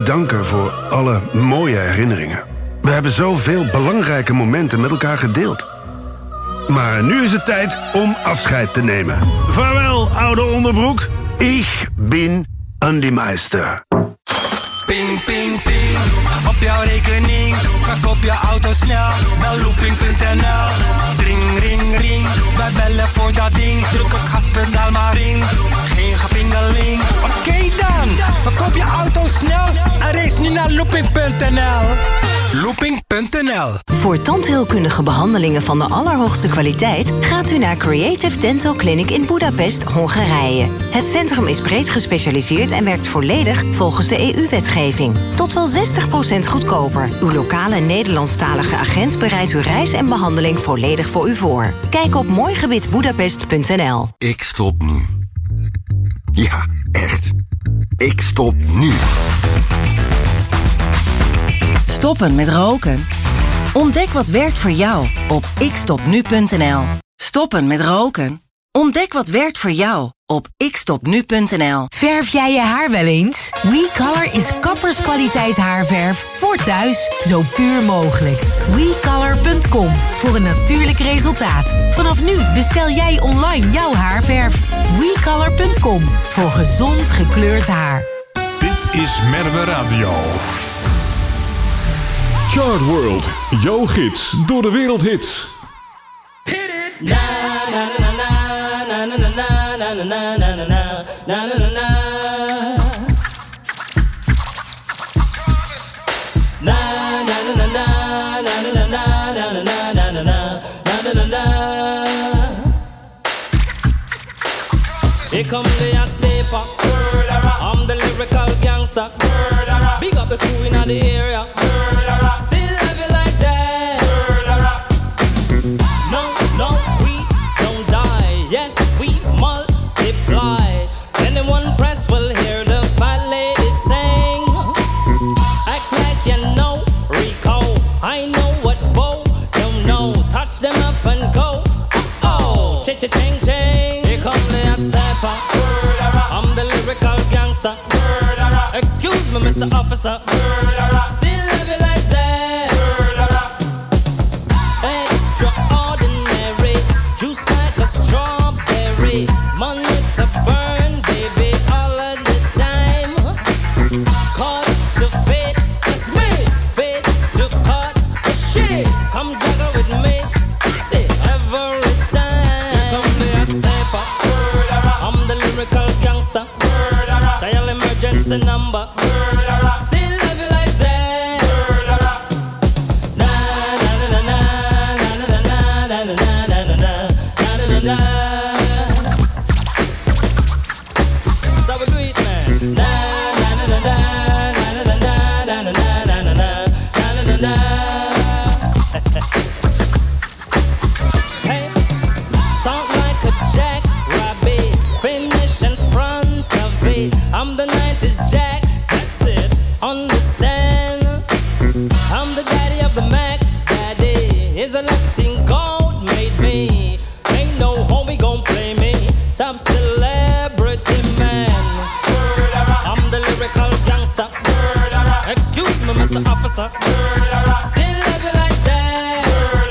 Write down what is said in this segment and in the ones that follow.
danken voor alle mooie herinneringen. We hebben zoveel belangrijke momenten met elkaar gedeeld. Maar nu is het tijd om afscheid te nemen. Vaarwel, oude onderbroek. Ik ben Andy Meister. Ping, ping, ping. Op jouw rekening. Verkoop je auto snel. Bel looping.nl. Ring, ring, ring. Wij bellen voor dat ding. Druk het gaspedaal maar in. Geen gepingeling. Oké dan. Verkoop je auto snel. En race nu naar looping.nl. Looping.nl. Voor tandheelkundige behandelingen van de allerhoogste kwaliteit gaat u naar Creative Dental Clinic in Budapest, Hongarije. Het centrum is breed gespecialiseerd en werkt volledig volgens de EU-wetgeving. Tot wel 60% goedkoper. Uw lokale Nederlandstalige agent bereidt uw reis en behandeling volledig voor u voor. Kijk op mooigebitbudapest.nl. Ik stop nu. Ja, echt. Ik stop nu. Stoppen met roken? Ontdek wat werkt voor jou op ikstopnu.nl. Stoppen met roken? Ontdek wat werkt voor jou op ikstopnu.nl. Verf jij je haar wel eens? WeColor is kapperskwaliteit haarverf voor thuis, zo puur mogelijk. WeColor.com voor een natuurlijk resultaat. Vanaf nu bestel jij online jouw haarverf. WeColor.com voor gezond gekleurd haar. Dit is Merwe Radio. Chart World, jouw gids door de wereldhits. Hit it. Na na na na na na na na na na na na na na. Na na na na na na na na na na na na na na. Here come the hot sleeper. I'm the lyrical gangster. Big up the crew in the area. Still love you like that. No, no, we don't die. Yes, we multiply. Anyone press will hear the fat lady sing. Act like you know Rico. I know what Bo don't know. Touch them up and go. Oh, cha-cha-ching, ching. Here come the hot stepper. I'm the lyrical gangster. Excuse me, Mr. Officer. Still love you like that. Extraordinary, juice like a strawberry. Money to burn, baby, all of the time. Caught the fate, it's me. Fate to cut the shit. Come juggle with me, say every time. Here come the hot stepper. I'm the lyrical gangster. Dial emergency number. Still love you like that. Na na na na na na na na na na na na na na. So we do it, man. Na na na na na na na na na na na na na na. Hey, start like a jackrabbit, finish in front of it. I'm the 90s Jack, that's it, understand. I'm the daddy of the Mac, daddy is a Latin gold made me. Ain't no homie gon' play me, top celebrity man. I'm the lyrical gangster. Excuse me, Mr. Officer. Still love you like that.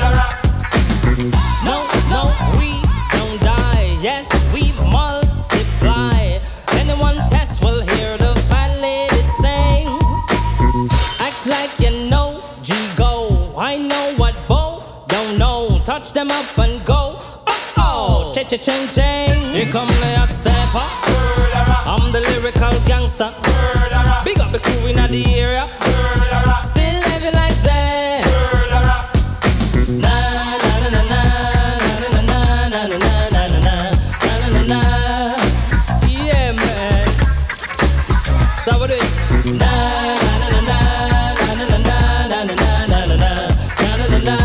No, no, we don't die. Yes, we multiply. Anyone test will hear the fat lady sing. Act like you know G-Go. I know what Bo don't know. Touch them up and go. Oh, cha-cha-ching-ching. Here come the hot stepper. I'm the lyrical gangster. Big up the crew in the area. Still love you like that. Na na na na na na na na na na na na na. Yeah, man. So we do it. Na na na na na na na na na na na na na.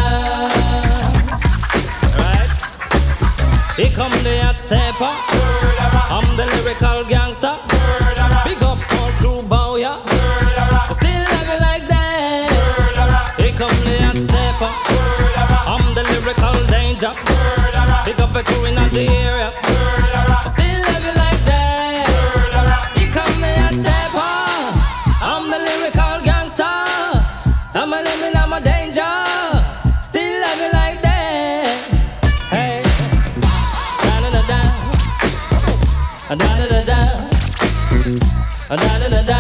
Right. Here come the hot stepper. I'm the lyrical gangster. Big up all crew bow ya. Still love you like that. Here come the hot stepper. I'm the lyrical danger. Big up the crew in the area. Still love you like that. Here come the hot stepper. I'm the lyrical lyrical gangster. I'm a living, I'm a danger. Still love you like that. Hey, da da da da, da da da da, da da da da.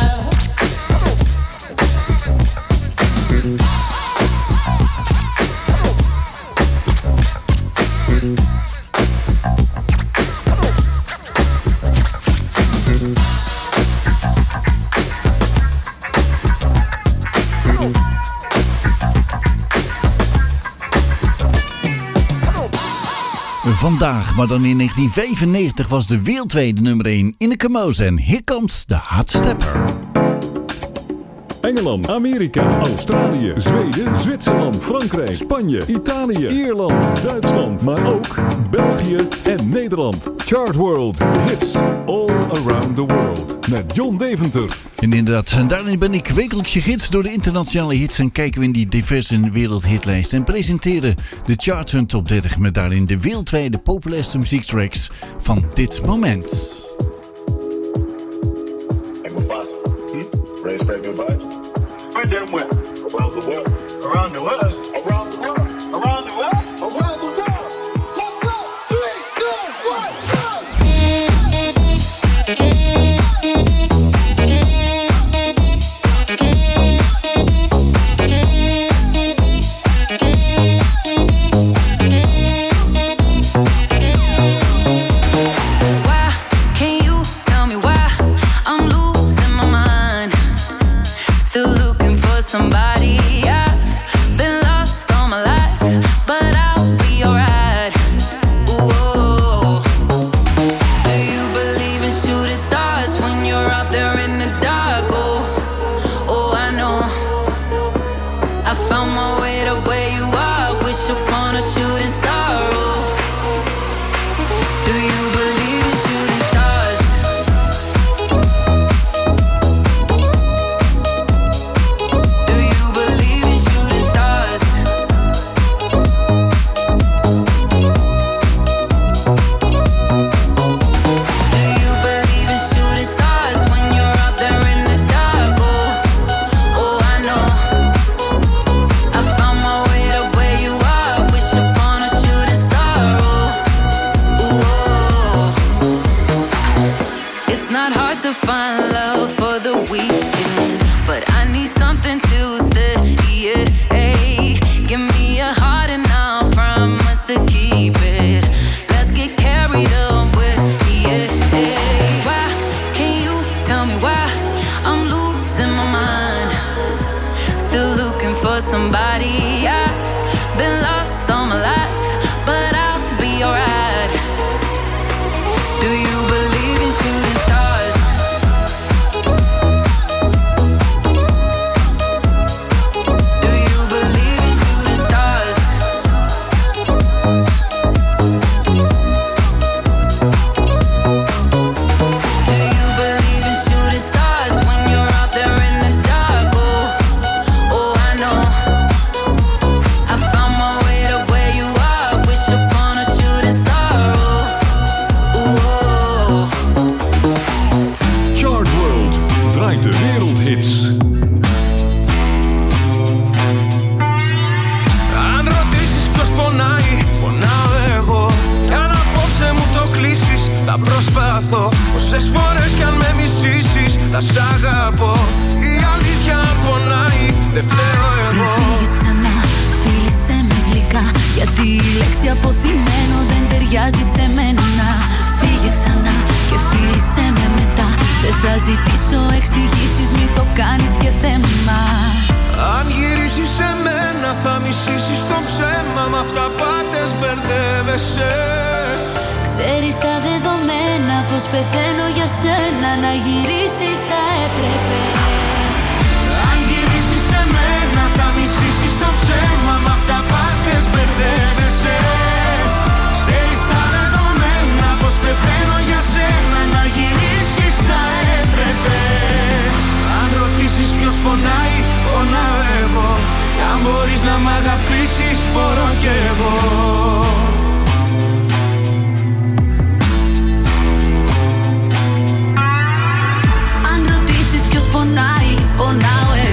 Vandaag, maar dan in 1995, was de wereldwijde nummer 1 in de Camoes en Here Comes the Hot Stepper. Engeland, Amerika, Australië, Zweden, Zwitserland, Frankrijk, Spanje, Italië, Ierland, Duitsland, maar ook België en Nederland. Chart World, hits all around the world. Met John Deventer. En inderdaad, en daarin ben ik wekelijks je gids door de internationale hits en kijken we in die diverse wereldhitlijsten en presenteren de Chart Hunt Top 30 met daarin de wereldwijde populairste muziektracks van dit moment. Where them went? Around the world. Around the world. Around the world. Around the world. Around the world. Let's go. 3, 2, 1. Why can't you tell me why I'm losing my mind? Still looking for somebody. I've been lost all my life, but I'll be alright. Ooh, do you believe in shooting stars when you're out there in the dark? Oh, I know. I found my way to where you are. Wish upon a shooting star. Oh, do you believe in shooting stars? Do you believe in shooting stars? Do you believe in shooting stars when you're out there in the dark? Oh, I know. I found my way to where you are. Wish upon a shooting star. Oh, it's not hard to find love for the weekend, but I need something to stay. Give me a heart and I'll promise to keep it. Let's get carried away. Why can't you tell me why I'm losing my mind? Still looking for somebody. I've been lost all my life, but I'll be alright. Do you believe in shooting stars? Do you believe in shooting stars? Do you believe in shooting stars when you're out there in the dark? Oh, I know. I found my way to where you are. Wish upon a shooting star. Oh. Chart World draait de wereldhits. Αν ρωτήσεις ποιος πονάει, πονάω εγώ. Κι αν απόψε μου το κλείσεις, θα προσπαθώ. Όσες φορές κι αν με μισήσεις, θα σ' αγαπώ. Η αλήθεια πονάει, δεν φταίω εγώ. Πριν φύγεις ξανά, φίλησέ με γλυκά, γιατί η λέξη αποθυμένο δεν ταιριάζει σε μένα. Φύγε ξανά και φίλησέ με μετά. Δεν θα ζητήσω εξηγήσεις, μην το κάνεις και θέμα. Αν γυρίσεις σε μένα θα μισήσεις το ψέμα. Μ' αυταπάτες μπερδεύεσαι. Ξέρεις τα δεδομένα πως πεθαίνω για σένα. Να γυρίσεις θα έπρεπε. Αν γυρίσεις σε μένα θα μισήσεις το ψέμα. Μ' αυταπάτες μπερδεύεσαι. Ξέρεις τα δεδομένα πως πεθαίνω για σένα. Να γυρίσεις θα έπρεπε. Αν ρωτήσεις ποιος πονάει, πονάω εγώ. Αν μπορείς να μ' αγαπήσεις, μπορώ κι εγώ. Αν ρωτήσεις ποιος πονάει, πονάω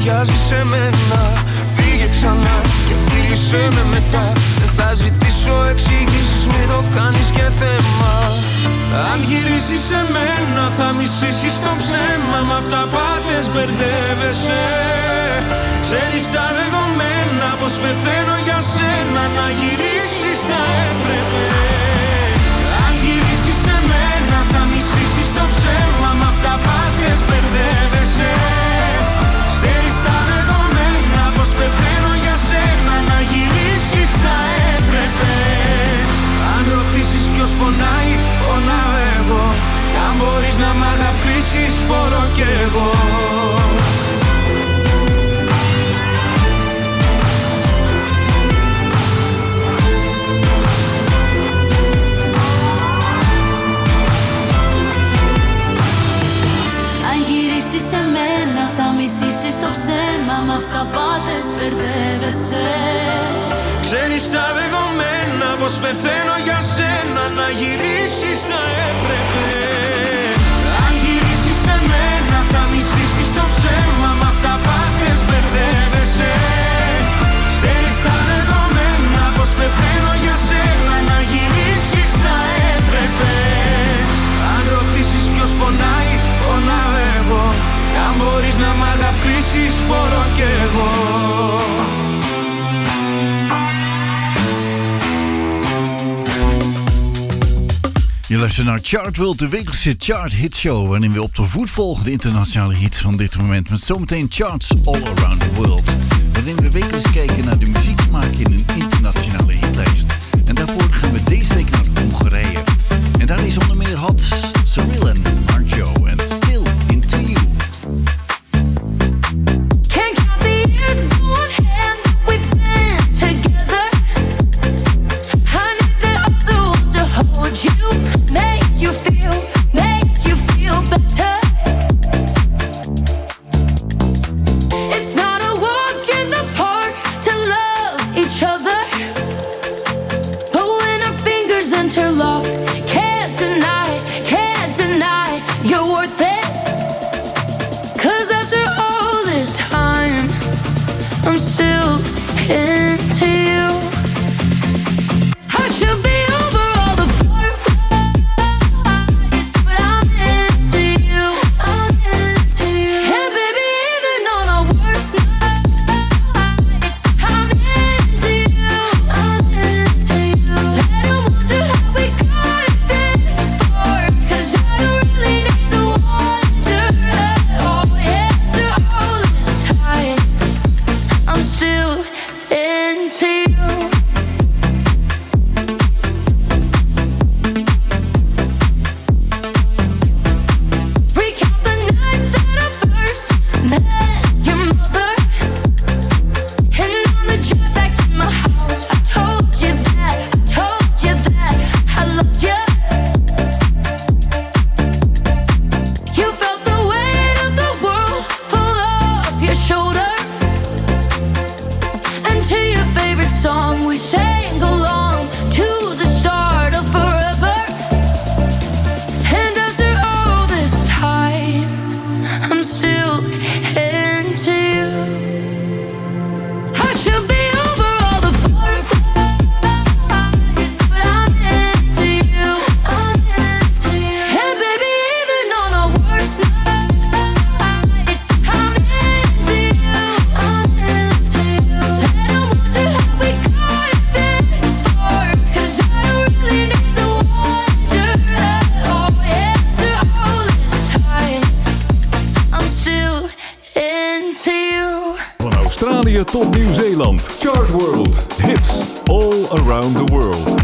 ταιριάζει σε μένα. Φύγε ξανά και φίλησέ με μετά. Δεν θα ζητήσω εξηγήσεις, μην το κάνεις και θέμα. Αν γυρίσεις σε μένα θα μισήσεις το ψέμα. Μ' αυταπάτες μπερδεύεσαι. Ξέρεις τα δεδομένα πως πεθαίνω για σένα. Να γυρίσεις θα έπρεπε. Αν γυρίσεις σε μένα θα μισήσεις το ψέμα. Μ' αυταπάτες μπερδεύεσαι. Ξέρεις τα δεδομένα πως πεθαίνω για σένα. Να γυρίσεις θα έπρεπε. Αν ρωτήσεις ποιος πονάει, πονάω εγώ. Αν μπορείς να μ' αγαπήσεις, μπορώ κι εγώ. Αν γυρίσεις σε μένα θα μισήσεις το ψέμα. Μ' αυταπάτες μπερδεύεσαι. Ξέρεις τα δεδομένα πως πεθαίνω για σένα. Να γυρίσεις θα έπρεπε. Αν γυρίσεις σε μένα θα μισήσεις το ψέμα. Μ' αυταπάτες μπερδεύεσαι. Ξέρεις τα δεδομένα πως πεθαίνω για σένα. Να γυρίσεις θα έπρεπε. Αν ρωτήσεις ποιος πονάει, πονάω εγώ. Αν μπορείς να μ' αγαπήσεις, μπορώ κι εγώ. Je luistert naar Chartworld, de wekelijkse chart hit show, waarin we op de voet volgen de internationale hits van dit moment. Met zometeen charts all around the world. Waarin we wekelijks kijken naar de muzieksmaak in een internationale hitlijst. En daarvoor gaan we deze week naar Hongarije. En daar is onder meer Hot, Cyril en Marjo en Still Into You. tot Nieuw-Zeeland. Chartworld. Hits all around the world.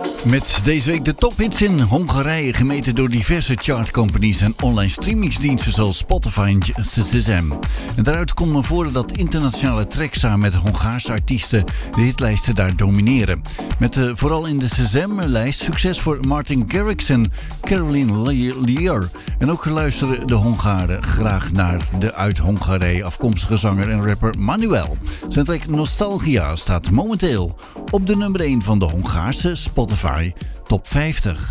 Met deze week de tophits in Hongarije, gemeten door diverse chartcompanies en online streamingsdiensten zoals Spotify en Shazam. En daaruit komt naar voren dat internationale tracks samen met Hongaarse artiesten de hitlijsten daar domineren. Met vooral in de Shazam-lijst succes voor Martin Garrix en Caroline Lear. En ook luisteren de Hongaren graag naar de uit Hongarije afkomstige zanger en rapper Manuel. Zijn track Nostalgia staat momenteel op de nummer 1 van de Hongaarse Spotify Top 50.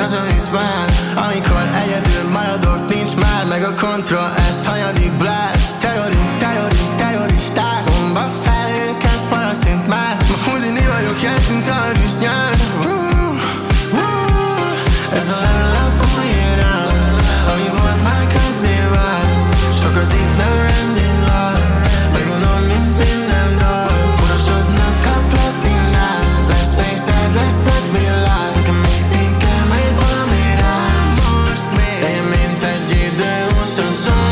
az a vízben. Amikor egyedül maradok, nincs már meg a kontra. Ez hanyadik blast, terroristák. Bomba felé, kezd paraszint már. Ma Houdini vagyok, jeltint a rüsnyán. Ez a level up újra, ami volt már köddé vár. Sokadik never ending love. Megunom, mint minden dal. Urasodnak a platinák. Lesz faces, lesz nagy világ. Nekem még kell majd valami rám most még. De én mint egy időutazó.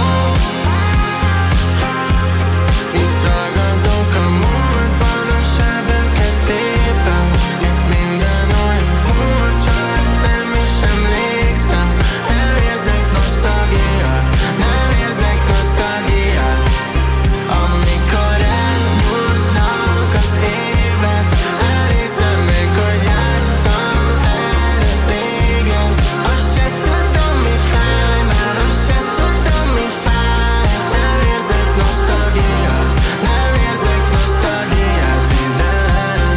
Itt ragadok a múltban, a sebeket tépem. Itt minden olyan furcsa, nem is emlékszem. Nem érzek nosztalgiát, nem érzek nosztalgiát. Amikor elhúznak az évek, elhiszem még, hogy jártam erre régen. Azt se tudom, mi fáj, már azt se tudom, mi fáj. Nem érzek nosztalgiát, nem érzek nosztalgiát idegen.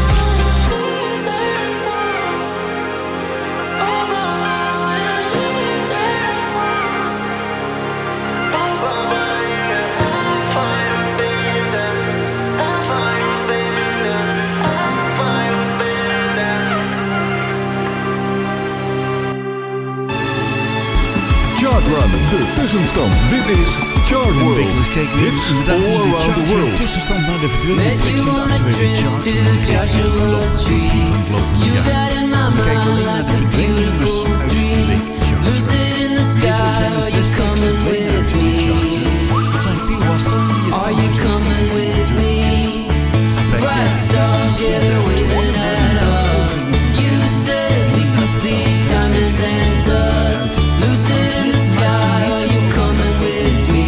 Chart Run, de tussenstand. Dit is Chart World. Wekelijks kijken we Hits inderdaad all in de around the charts. world. Tussenstand naar de verdwenen Met tracks you in de on a actuele trip charts. to En dan Joshua kijken we naar de Tree. van het lopende You jaar. got in my Dan kijken we mind alleen naar like de a verdwenen nummers beautiful uit de dream. week charts. Lucid in the Deze sky, zijn are de you 6 tracks coming verdwenen with uit de me? charts. Dat zijn Peel Hassan, Are you coming with me? Bright stars, yeah, they're waving at us. You said we could be diamonds and dust. Lucid in the sky, are you coming with me?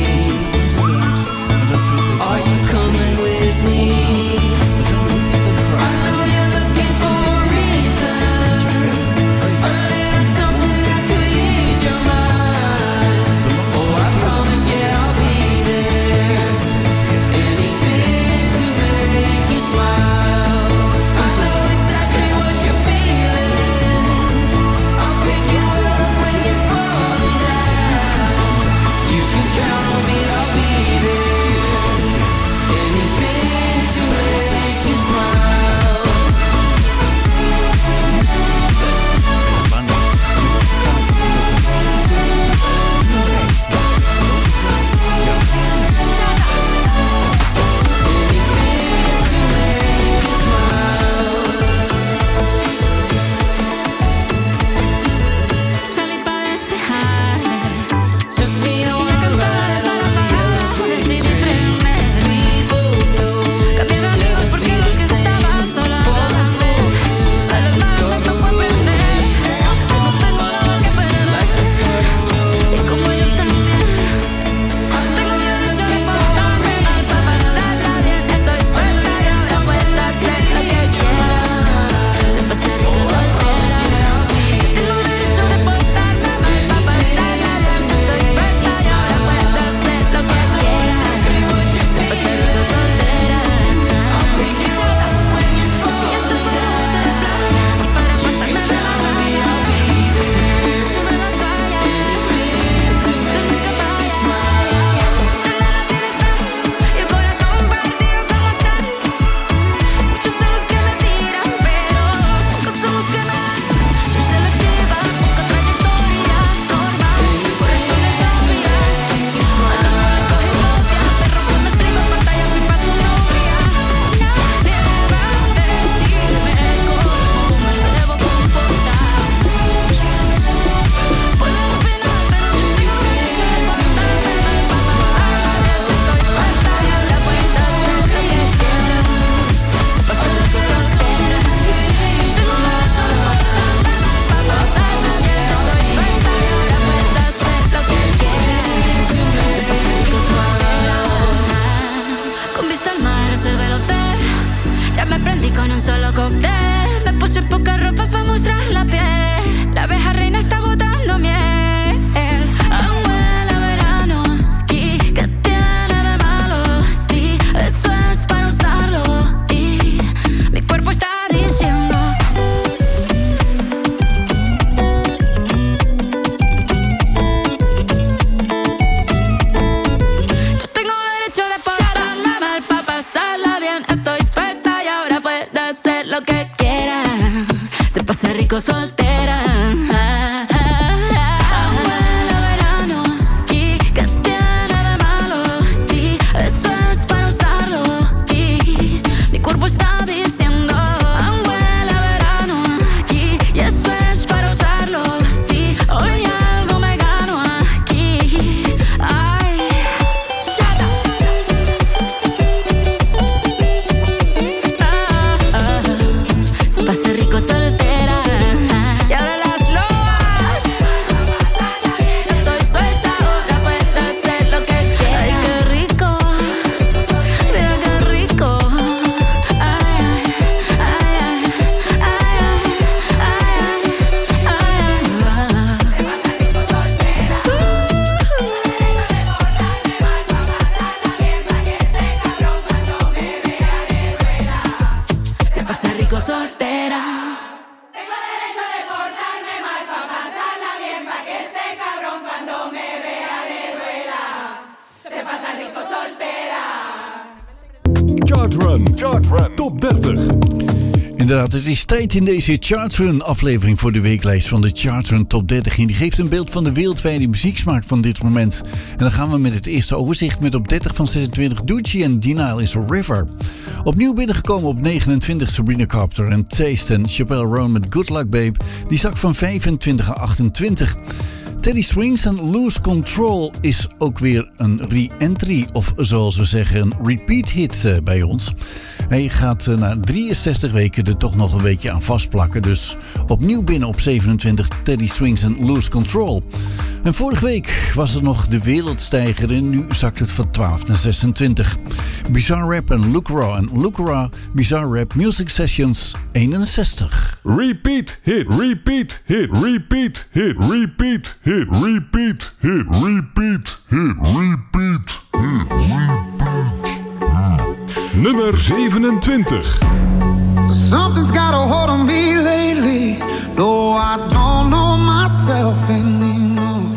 Are you coming with me? I know you're looking for a reason, a little rico soltera. Top 30. Inderdaad, het is tijd in deze Chartrun aflevering voor de weeklijst van de Chartrun Top 30. En die geeft een beeld van de wereldwijde muzieksmaak van dit moment. En dan gaan we met het eerste overzicht met op 30 van 26 Doechii en Denial is a River. Opnieuw binnengekomen op 29 Sabrina Carpenter en Taste en Chappelle Roan met Good Luck Babe. Die zak van 25 naar 28. Teddy Swims en Lose Control is ook weer een re-entry, of zoals we zeggen een repeat hit bij ons. Hij gaat na 63 weken er toch nog een weekje aan vastplakken. Dus opnieuw binnen op 27 Teddy Swims en Lose Control. En vorige week was het nog de wereldstijger en nu zakt het van 12 naar 26. Bizarre Rap en Luke Raw en Luke Raw Bizarre Rap Music Sessions 61. Repeat hit, repeat hit, repeat hit, repeat hit, repeat hit, repeat hit, repeat hit, nummer 27. Something's got a hold on me lately. No, I don't know myself anymore.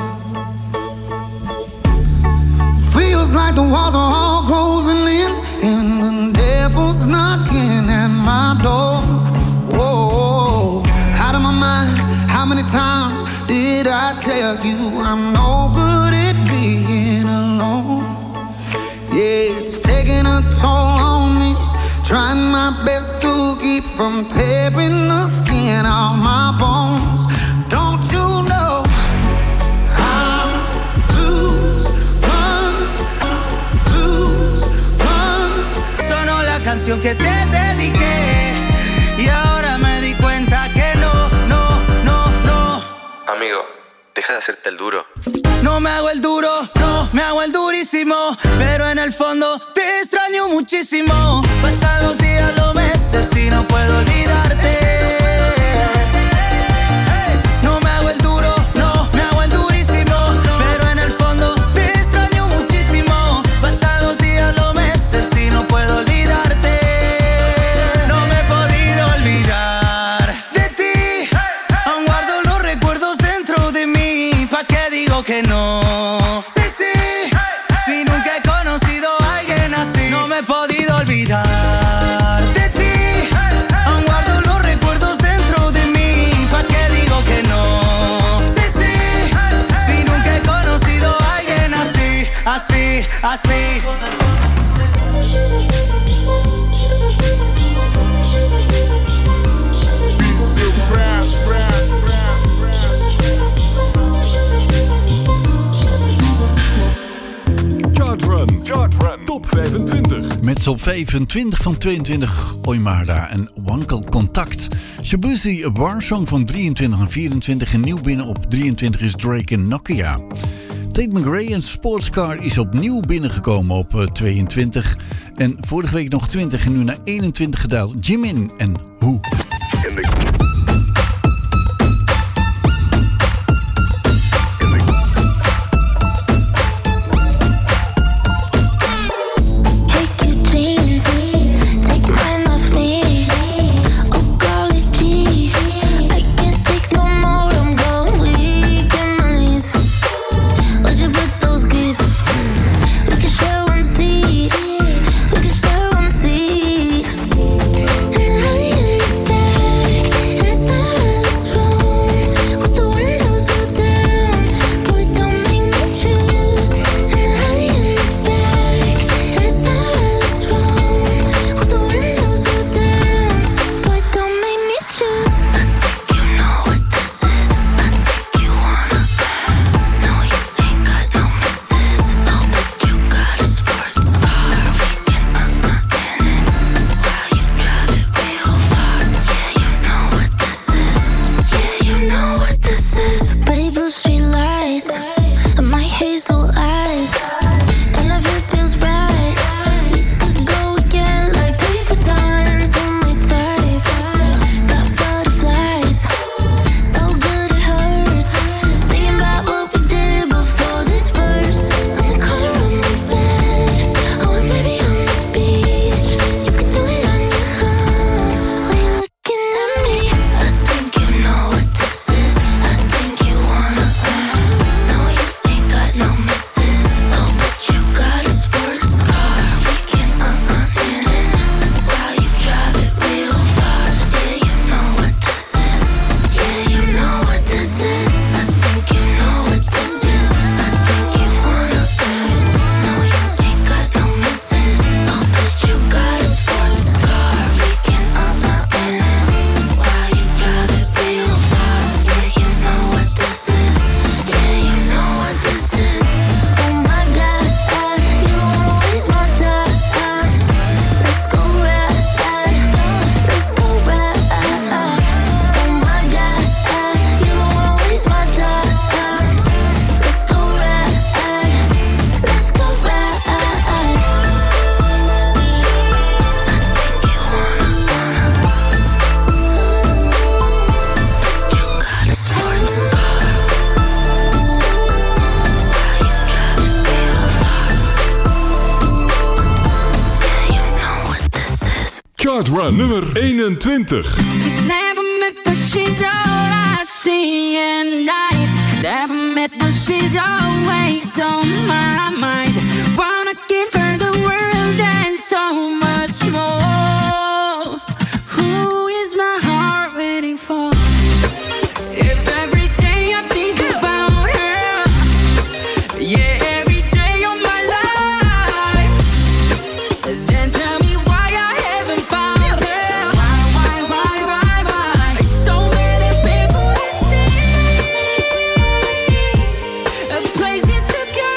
Feels like the walls are all closing in and the devil's knocking at my door. Whoa, out of my mind. How many times did I tell you I'm no good at being alone? Yeah, it's taking a toll on me. Trying my best to keep from tearing the skin off my bones. Don't you know I'm lose, run. Sonó la canción que te dediqué y ahora me di cuenta que no. Amigo, deja de hacerte el duro. No me hago el duro, no me hago el durísimo, pero en el fondo te extraño muchísimo. Pasan los días, los meses y no puedo olvidarte. No me hago el duro, no me hago el durísimo, pero en el fondo te extraño muchísimo. Pasan los días, los meses y no puedo olvidarte. No me he podido olvidar de ti. Aún guardo los recuerdos dentro de mí. ¿Pa' qué digo que no? Sí, si nunca he conocido a alguien así. No me he podido olvidar de ti. Aún guardo los recuerdos dentro de mí. ¿Pa' qué digo que no? Sí, si nunca he conocido a alguien así. Chartrun Top 25. Met op 25 van 22 Oimada en Wankel Contact. Shabuzi, een barsong van 23 en 24 en nieuw binnen op 23 is Drake en Nokia. Tate McRae en Sportscar is opnieuw binnengekomen op 22. En vorige week nog 20 en nu naar 21 gedaald. Jimin en Who. There Chart Run nummer 21. Never met, but she's all I see at night. Never met, but she's always on my mind. Wanna give her the world and so much more. Who is my heart waiting for? If every day I think about her, yeah, every day of my life, then tell me why I haven't found her. Why? There's so many people to see, places to go.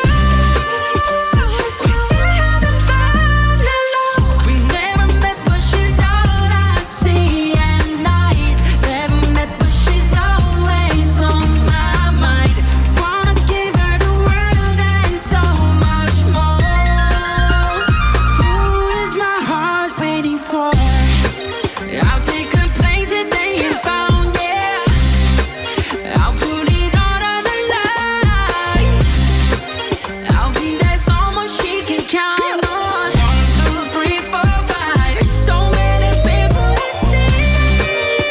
We still haven't found her love. We never met, but she's all I see at night. Never met, but she's always on my mind. Wanna give her the world and so much more. Who is my heart waiting for? I'll take her places they ain't found, yeah. I'll put it all on the line. I'll be there someone she can count on. 1, 2, 3, 4, 5. There's so many people to see,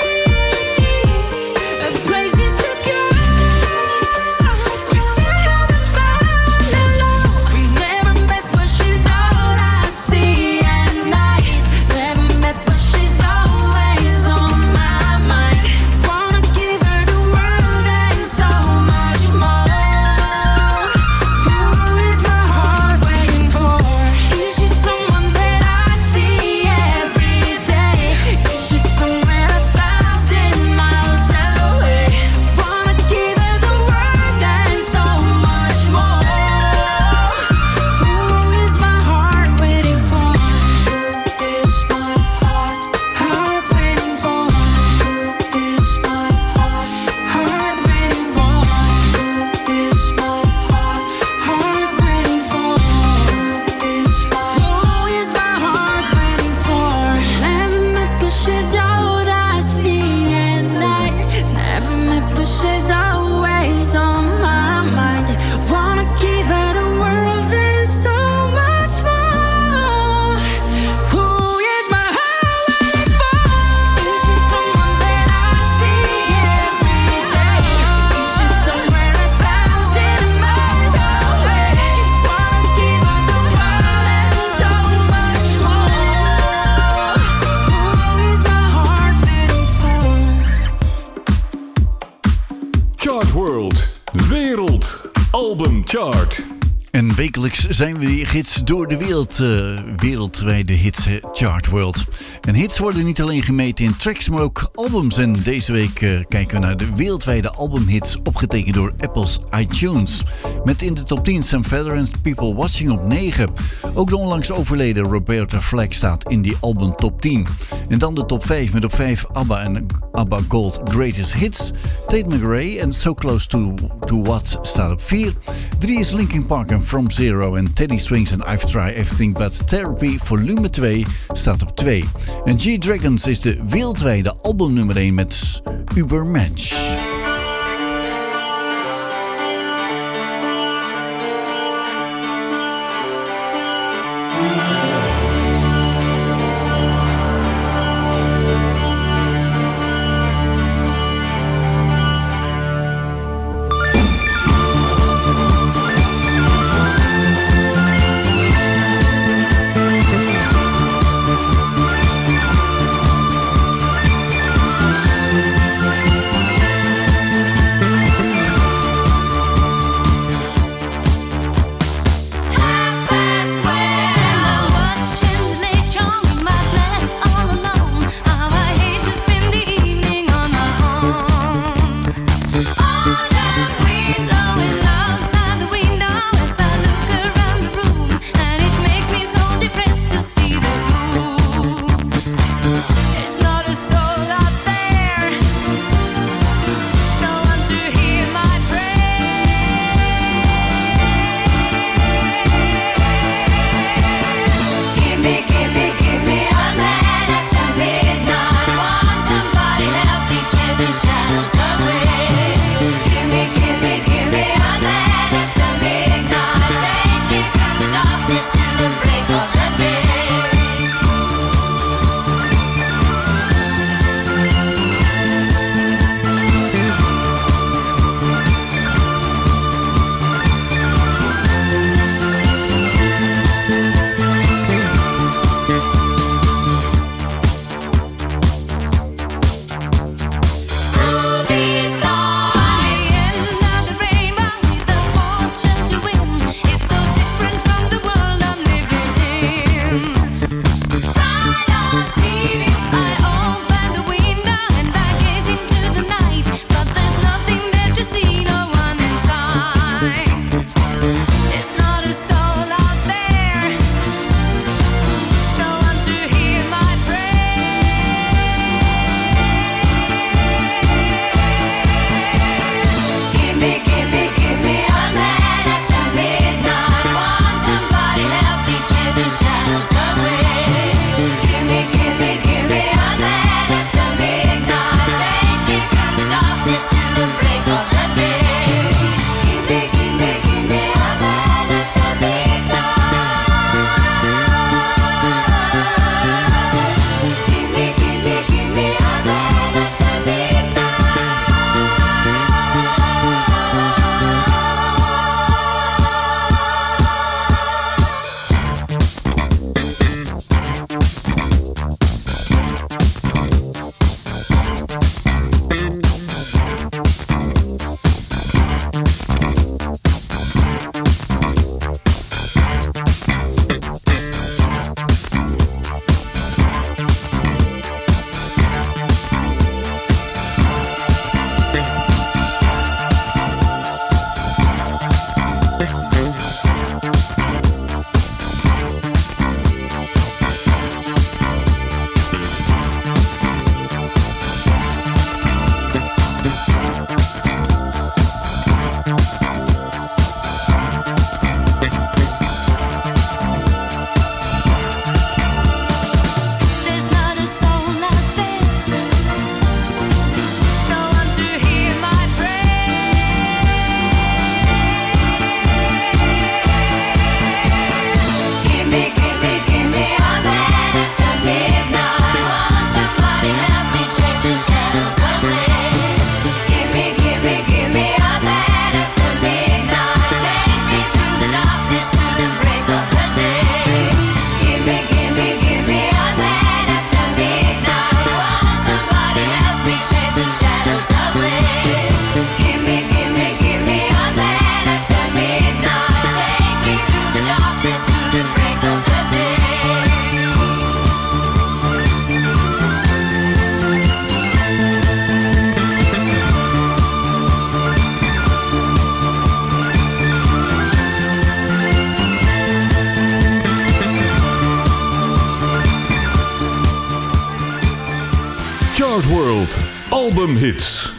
places to go. We still haven't found her love. We never met, but she's all I see at night. Never met, but she's always on my mind. Wanna give her the world and so much more. Who is my heart waiting for? Is she someone that I see every day? Is she somewhere 1,000 miles away? Wanna give her the world and so much more. Who is my heart waiting for? Is my heart waiting for? Is my heart waiting for? Is my heart waiting for? Who is my heart waiting for? Never met, but she's all I see at night. Never met, but she's always on my mind. Wanna give her the world and so much more. Who is my heart waiting for? Is she someone that I see every day? Is she somewhere 1,000 miles away? Wanna give her the world and so much more. Who is my heart waiting for? Chart World Wereld Album Chart. En wekelijks zijn we weer gids door de wereld, wereldwijde hits Chart World. En hits worden niet alleen gemeten in tracks, maar ook albums. En deze week kijken we naar de wereldwijde albumhits opgetekend door Apple's iTunes. Met in de top 10 Sam Federer en People Watching op 9. Ook de onlangs overleden Roberta Flack staat in die album top 10. En dan de top 5 met op 5 ABBA en ABBA Gold Greatest Hits. Tate McRae en So Close to What staat op 4. 3 is Linkin Park en From Zero en Teddy Swings en I've Tried Everything But Therapy volume 2 staat op 2. En G-Dragons is de wereldwijde album nummer 1 met Übermensch. World Albumhits.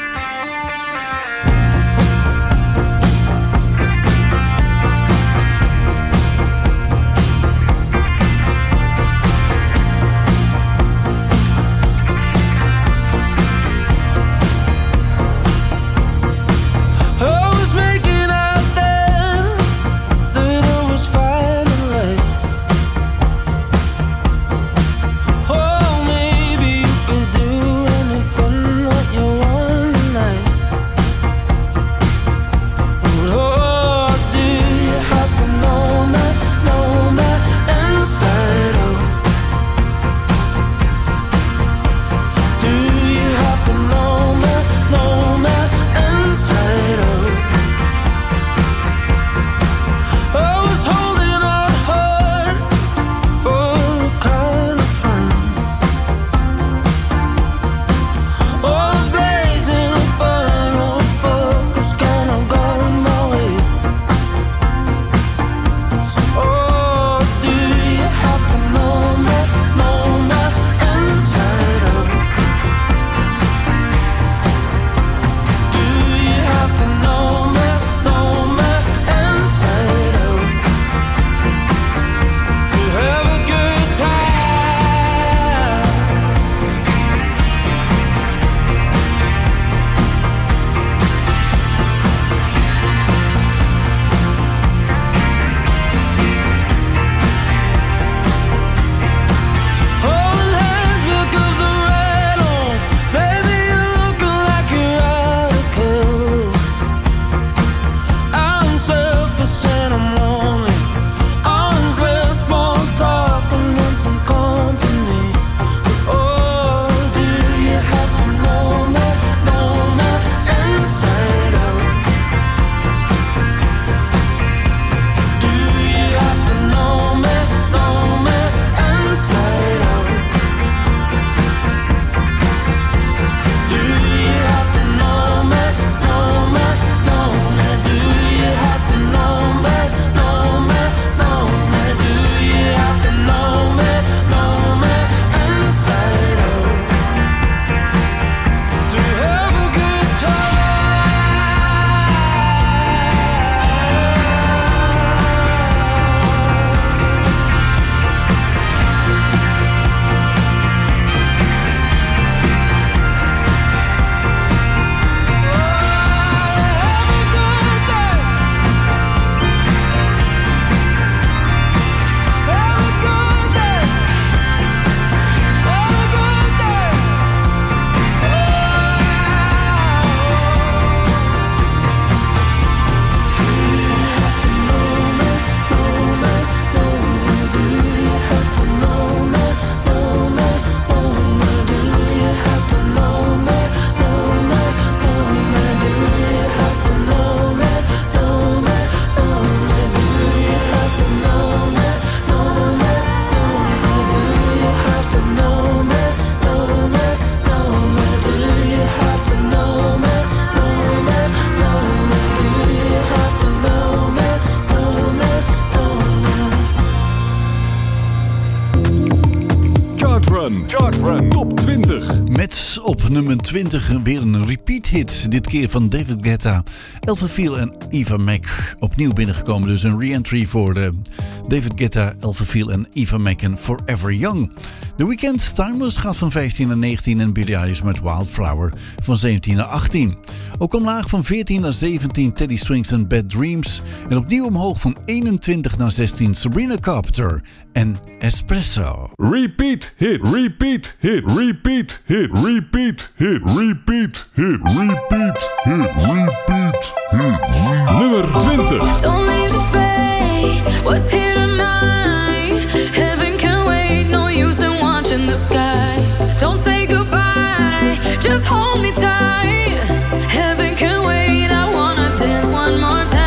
Top 20. Met op nummer 20 weer een repeat hit. Dit keer van David Guetta, Alpha Feel en Eva Mac. Opnieuw binnengekomen, dus een re-entry voor David Guetta, Alpha Feel en Eva Mac en Forever Young. The Weeknd, Timeless gaat van 15 naar 19 en Billie Eilish met Wildflower van 17 naar 18. Ook omlaag van 14 naar 17 Teddy Swims en Bad Dreams. En opnieuw omhoog van 21 naar 16 Sabrina Carpenter en Espresso. Repeat hit, repeat hit, repeat hit, repeat hit, repeat hit, repeat hit, repeat hit. Nummer 20. Don't leave the fate, what's here tonight? Heaven can wait, no use in watching the sky. Don't say goodbye, just hold me tight. Heaven can wait, I wanna dance one more time.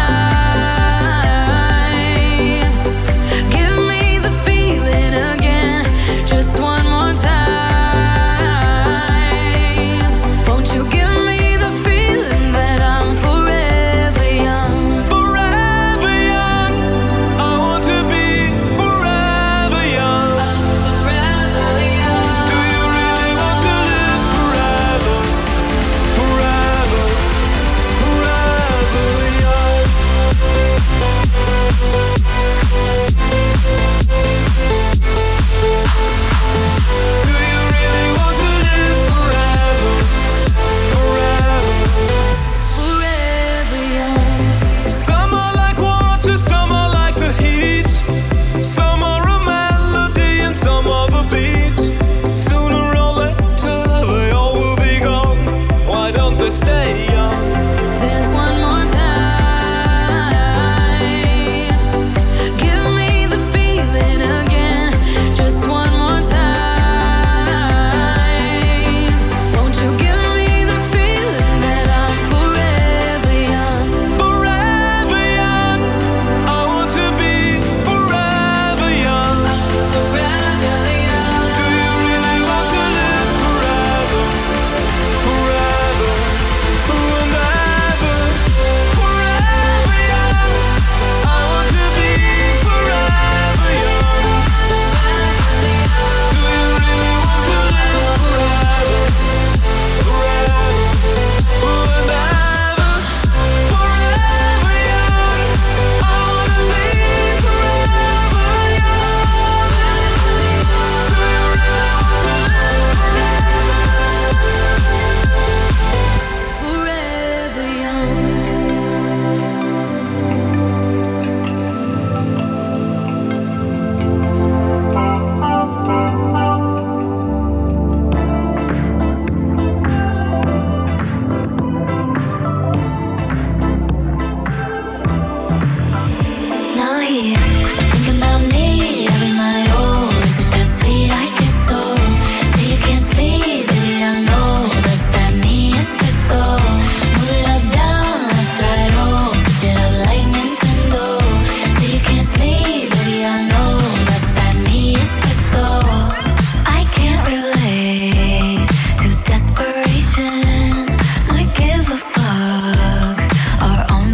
Give me the feeling again, just one more time. Won't you give me the feeling that I'm forever young? Forever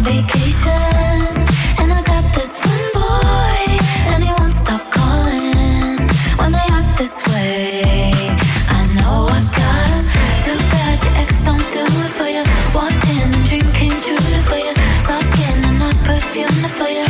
vacation, and I got this one boy, and he won't stop calling when they act this way. I know I got him. Too bad your ex don't do it for you. Walked in and dream came true for you. Soft skin and not perfume for you.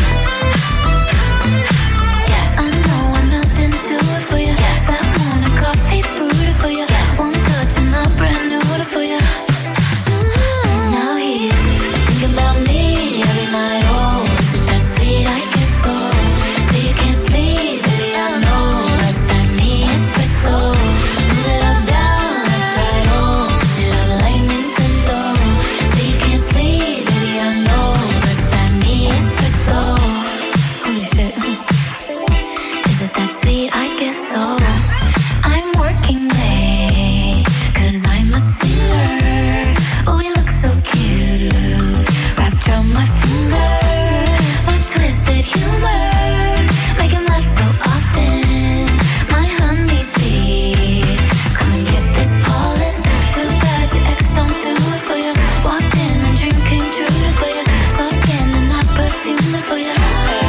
Yes, I know I'm out and do it for you. Yes, that morning coffee brewed for you. Yes, one touch and I'm brand new for you. Now he's thinking about me every night. Oh, is it that sweet? I guess so. Say you can't sleep, baby, I know that's that me espresso. Move it up, down, left, right, oh, switch it up like Nintendo. Say you can't sleep, baby, I know that's that me espresso. Holy shit. Is it that sweet? I guess so. I'm working late, 'cause I'm a singer. Oh, we look so cute, wrapped around my finger. My twisted humor, make him laugh so often. My honeybee, come and get this pollen. Too bad your ex don't do it for you. Walked in and dream came true for you. Soft skin and not perfume for you.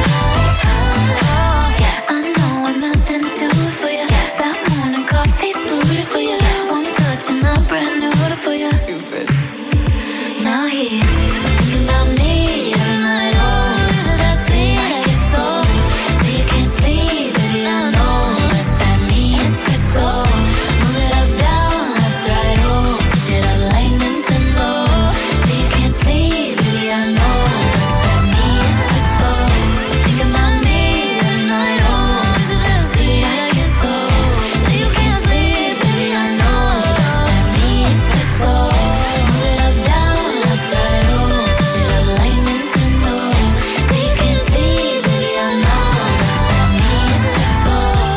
Yes, I know I'm out and do it for you. Yes, that morning coffee brewed for you. One touch and I'm brand new for you. Now he's thinking about me every night. Oh, is it that sweet? I guess so. Say you can't sleep, baby, I know that's that me espresso. Move it up, down, left, right, oh, switch it up like Nintendo. Say you can't sleep, baby, I know that's that me espresso. Thinking about me every night. Oh, is it that sweet? I guess so. Say you can't sleep, baby, I know that's that me espresso. Move it up, down, left, right, oh, switch it up like Nintendo. Say you can't sleep, baby, I know that's that me espresso.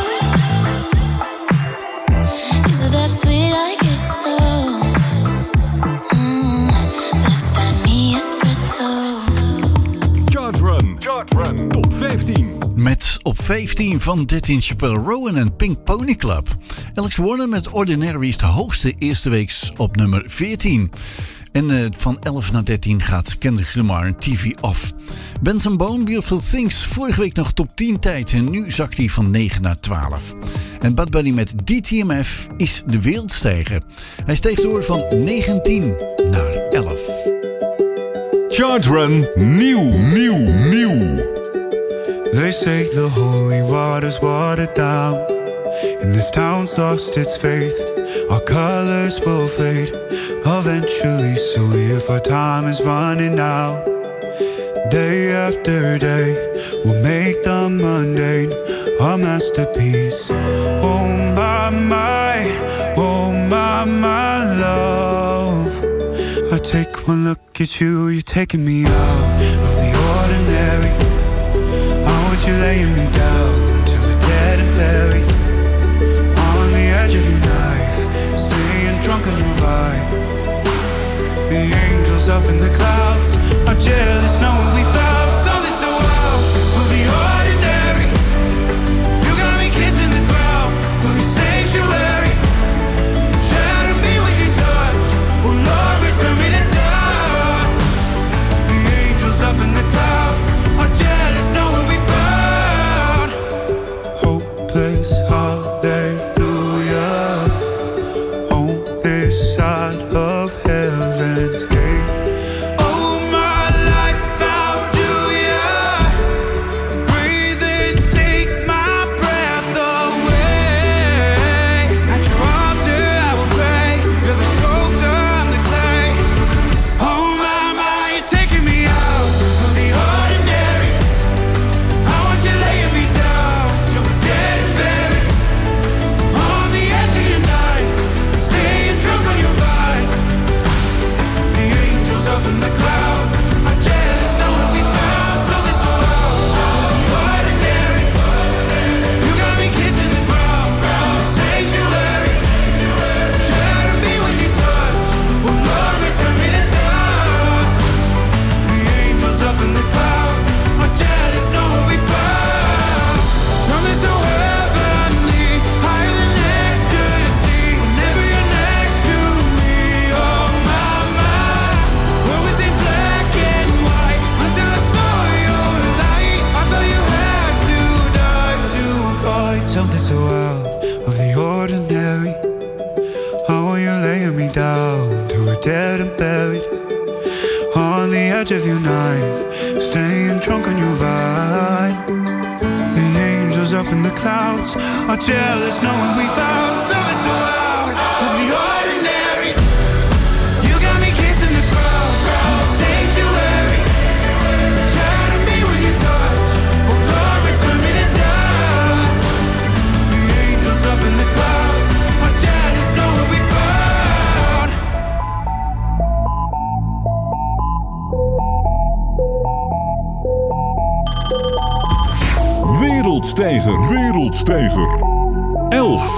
Is it that sweet? I guess so. That's that me espresso. Chart Run. Top 15. Met op 15 van 13 Chappelle Rowan en Pink Pony Club. Alex Warner met Ordinary is de hoogste eerste weeks op nummer 14. En van 11 naar 13 gaat Kendrick Lamar TV Off. Benson Boone, Beautiful Things, vorige week nog top 10 tijd en nu zakt hij van 9 naar 12. En Bad Bunny met DTMF is de wereldstijger. Hij steeg door van 19 naar 11. Chart Run nieuw. They say the holy water's watered down, and this town's lost its faith. Our colors will fade eventually, so if our time is running out, day after day, we'll make the mundane our masterpiece. Oh my love, I take one look at you, you're taking me out of the ordinary. You're laying me down till we're dead and buried on the edge of your knife, staying drunk on your vibe. The angels up in the clouds are jealous knowing we found something so wild. Of the ordinary, you got me kissing the ground of your sanctuary. Shatter me with your touch, oh Lord, return me to dust. The angels up in the clouds are jealous knowing we found hopeless hallelujah on this side of heaven's gate. Oh life, staying drunk on your vibe. The angels up in the clouds are jealous knowing we found something so out of the ordinary. You got me kissing the crowd in the sanctuary, trying to be with your touch. Oh Lord, return me to dust. The angels up in the clouds are jealous knowing we found. Wereldstijger, wereldstijger. 11.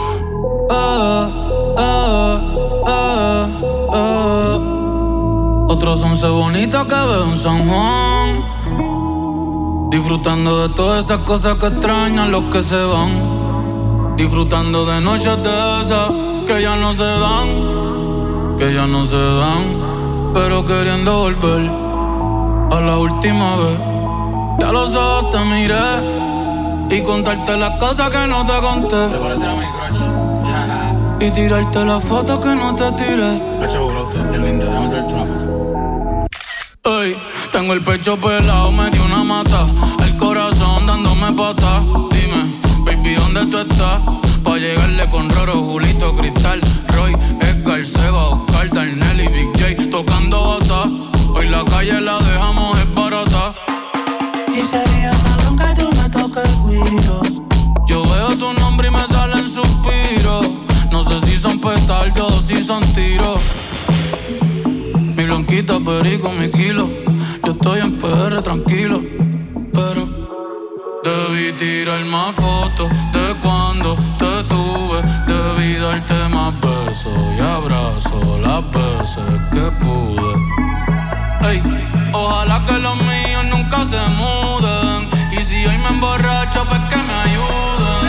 Otros once bonitas que veo en San Juan, disfrutando de todas esas cosas que extrañan los que se van, disfrutando de noches de esas que ya no se dan, que ya no se dan, pero queriendo volver a la última vez. Ya los ojos te miré y contarte las cosas que no te conté. Te parece a mi crush. Y tirarte las fotos que no te tiré. Hacho, brote, bien linda, déjame traerte una foto. Ey, tengo el pecho pelado, me dio una mata, el corazón dándome patas. Dime, baby, ¿dónde tú estás? Pa' llegarle con Roro, Julito, Cristal, Roy, Edgar, Seba, Oscar, Darnell y Big J tocando bata. Hoy la calle la dejamos es barata. Y sería cabrón que tú me toques el guiro. Yo veo tu nombre y me salen suspiros. No sé si son petardos o si son tiros. Mi blanquita, perico, mi kilo. Yo estoy en PR tranquilo, pero debí tirar más fotos de cuando te tuve. Debí darte más besos y abrazos las veces que pude. Ey, ojalá que los míos nunca se muden. Y si hoy me emborracho, pues que me ayuden.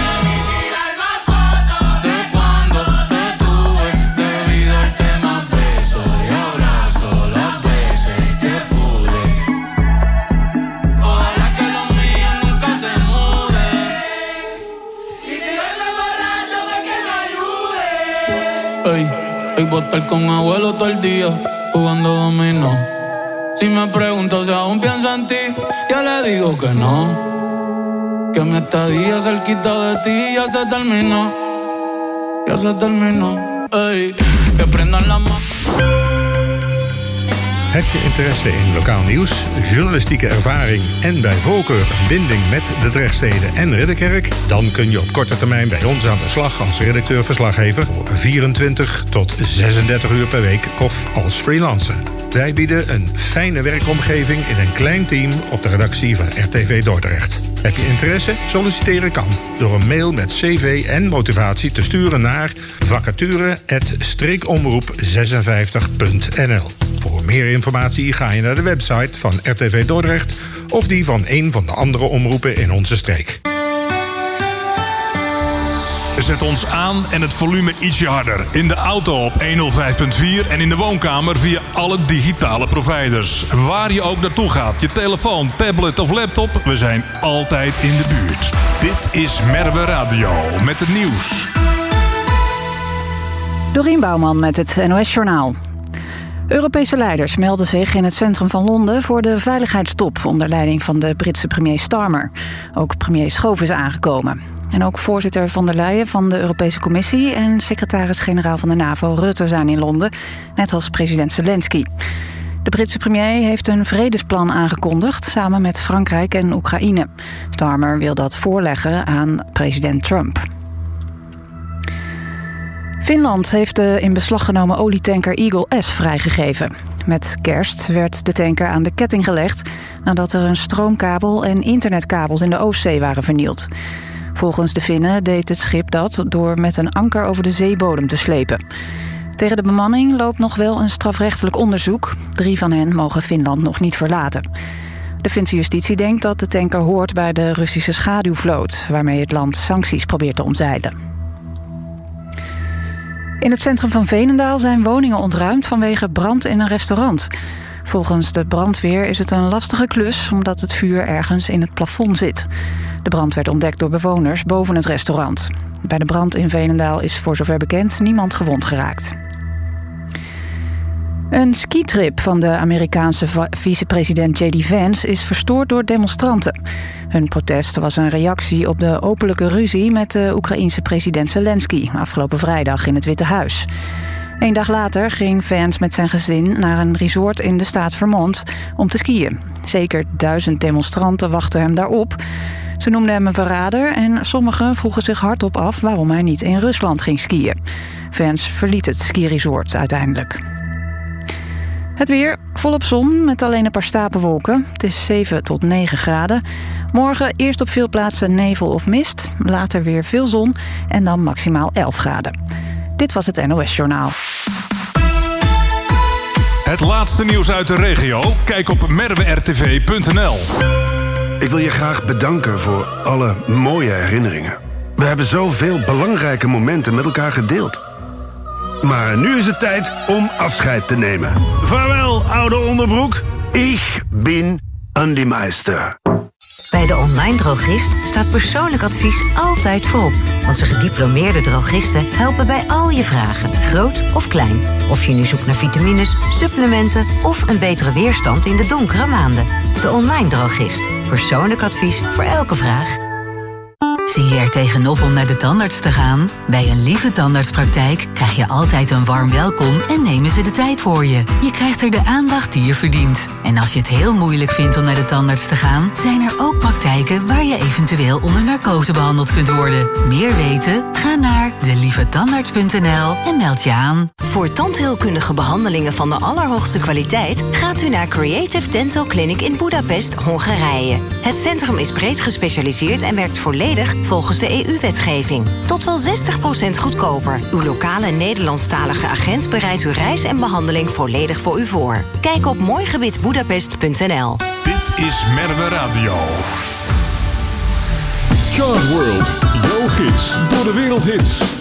De cuando te tuve, debí darte más besos y abrazos las veces que pude. Ojalá que los míos nunca se muden. Y si hoy me emborracho, pues que me ayuden. Ey, hoy voy a estar con abuelo todo el día jugando dominó. Si me pregunto si aún pienso en ti, yo le digo que no. Que mi estadía cerquita de ti ya se terminó. Ya se terminó. Ey, que prendan las manos. Heb je interesse in lokaal nieuws, journalistieke ervaring en bij voorkeur een binding met de Drechtsteden en Ridderkerk? Dan kun je op korte termijn bij ons aan de slag als redacteur-verslaggever voor 24 tot 36 uur per week of als freelancer. Wij bieden een fijne werkomgeving in een klein team op de redactie van RTV Dordrecht. Heb je interesse? Solliciteren kan door een mail met cv en motivatie te sturen naar vacature@streekomroep56.nl. Voor meer informatie ga je naar de website van RTV Dordrecht of die van een van de andere omroepen in onze streek. Zet ons aan en het volume ietsje harder. In de auto op 105.4 en in de woonkamer via alle digitale providers. Waar je ook naartoe gaat, je telefoon, tablet of laptop, we zijn altijd in de buurt. Dit is Merwe Radio met het nieuws. Dorien Bouwman met het NOS-journaal. Europese leiders melden zich in het centrum van Londen voor de veiligheidstop onder leiding van de Britse premier Starmer. Ook premier Schoof is aangekomen. En ook voorzitter von der Leyen van de Europese Commissie en secretaris-generaal van de NAVO Rutte zijn in Londen, net als president Zelensky. De Britse premier heeft een vredesplan aangekondigd samen met Frankrijk en Oekraïne. Starmer wil dat voorleggen aan president Trump. Finland heeft de in beslag genomen olietanker Eagle S vrijgegeven. Met kerst werd de tanker aan de ketting gelegd nadat er een stroomkabel en internetkabels in de Oostzee waren vernield. Volgens de Finnen deed het schip dat door met een anker over de zeebodem te slepen. Tegen de bemanning loopt nog wel een strafrechtelijk onderzoek. 3 van hen mogen Finland nog niet verlaten. De Finse justitie denkt dat de tanker hoort bij de Russische schaduwvloot, waarmee het land sancties probeert te omzeilen. In het centrum van Veenendaal zijn woningen ontruimd vanwege brand in een restaurant. Volgens de brandweer is het een lastige klus omdat het vuur ergens in het plafond zit. De brand werd ontdekt door bewoners boven het restaurant. Bij de brand in Veenendaal is voor zover bekend niemand gewond geraakt. Een skitrip van de Amerikaanse vicepresident J.D. Vance is verstoord door demonstranten. Hun protest was een reactie op de openlijke ruzie met de Oekraïense president Zelensky afgelopen vrijdag in het Witte Huis. 1 dag later ging Vance met zijn gezin naar een resort in de staat Vermont om te skiën. Zeker 1000 demonstranten wachten hem daarop. Ze noemden hem een verrader en sommigen vroegen zich hardop af waarom hij niet in Rusland ging skiën. Vance verliet het skiresort uiteindelijk. Het weer, volop zon met alleen een paar stapelwolken. Het is 7 tot 9 graden. Morgen eerst op veel plaatsen nevel of mist. Later weer veel zon en dan maximaal 11 graden. Dit was het NOS Journaal. Het laatste nieuws uit de regio? Kijk op merwertv.nl. Ik wil je graag bedanken voor alle mooie herinneringen. We hebben zoveel belangrijke momenten met elkaar gedeeld. Maar nu is het tijd om afscheid te nemen. Vaarwel, oude onderbroek. Ik ben Andy Meister. Bij de online drogist staat persoonlijk advies altijd voorop. Onze gediplomeerde drogisten helpen bij al je vragen, groot of klein. Of je nu zoekt naar vitamines, supplementen of een betere weerstand in de donkere maanden. De online drogist. Persoonlijk advies voor elke vraag. Zie je er tegenop om naar de tandarts te gaan? Bij een Lieve Tandartspraktijk krijg je altijd een warm welkom en nemen ze de tijd voor je. Je krijgt er de aandacht die je verdient. En als je het heel moeilijk vindt om naar de tandarts te gaan, zijn er ook praktijken waar je eventueel onder narcose behandeld kunt worden. Meer weten? Ga naar delievetandarts.nl en meld je aan. Voor tandheelkundige behandelingen van de allerhoogste kwaliteit gaat u naar Creative Dental Clinic in Budapest, Hongarije. Het centrum is breed gespecialiseerd en werkt volledig volgens de EU-wetgeving. Tot wel 60% goedkoper. Uw lokale Nederlandstalige agent bereidt uw reis en behandeling volledig voor u voor. Kijk op mooigebiedbudapest.nl. Dit is Merwe Radio. Chart World, jouw gids door de wereldhits.